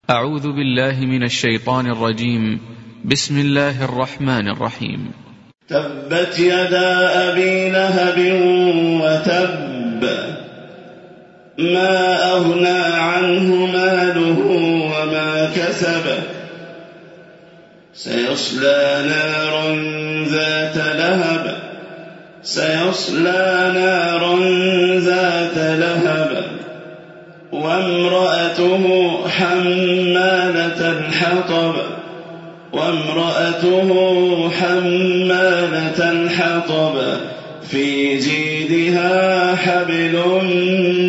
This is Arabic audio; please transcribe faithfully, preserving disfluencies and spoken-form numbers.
أعوذ بالله من الشيطان الرجيم. بسم الله الرحمن الرحيم. تبت يدا أبي لهب وتب ما أغنى عنه ماله وما كسب سيصلى نارا ذات لهب سيصلى نارا ذات لهب وامرأته حمالة الحطب وامرأته حمالة الحطب في جيدها حبل